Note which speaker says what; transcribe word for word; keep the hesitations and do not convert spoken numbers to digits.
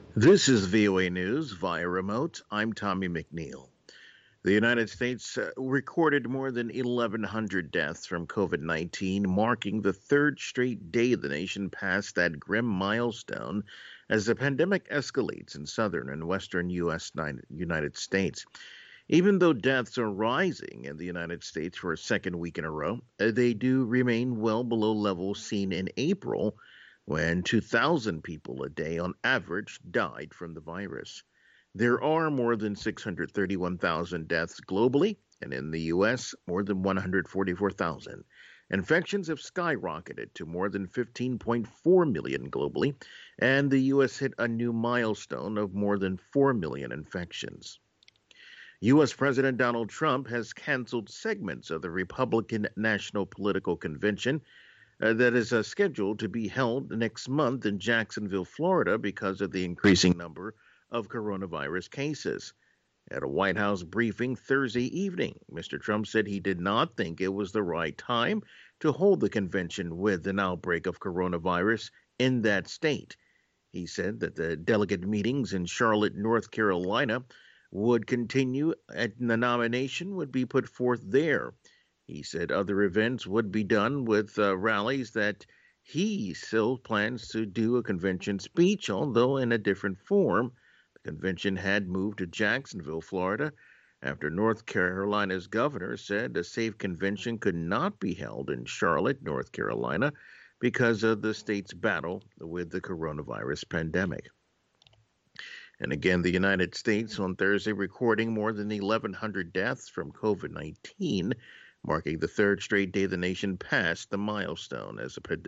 Speaker 1: This is V O A News via remote. I'm Tommy McNeil. The United States uh, recorded more than eleven hundred deaths from COVID nineteen, marking the third straight day the nation passed that grim milestone as the pandemic escalates in southern and western U S United States. Even though deaths are rising in the United States for a second week in a row, uh, they do remain well below levels seen in April when two thousand people a day on average died from the virus. There are more than six hundred thirty-one thousand deaths globally, and in the U S, more than one hundred forty-four thousand. Infections have skyrocketed to more than fifteen point four million globally, and the U S hit a new milestone of more than four million infections. U S. President Donald Trump has canceled segments of the Republican National Political Convention uh, that is uh, scheduled to be held next month in Jacksonville, Florida, because of the increasing number of coronavirus cases. At a White House briefing Thursday evening, Mister Trump said he did not think it was the right time to hold the convention with an outbreak of coronavirus in that state. He said that the delegate meetings in Charlotte, North Carolina, would continue and the nomination would be put forth there. He said other events would be done with uh, rallies that he still plans to do a convention speech, although in a different form. The convention had moved to Jacksonville, Florida, after North Carolina's governor said a safe convention could not be held in Charlotte, North Carolina, because of the state's battle with the coronavirus pandemic. And again, the United States on Thursday recording more than eleven hundred deaths from COVID nineteen, marking the third straight day the nation passed the milestone as the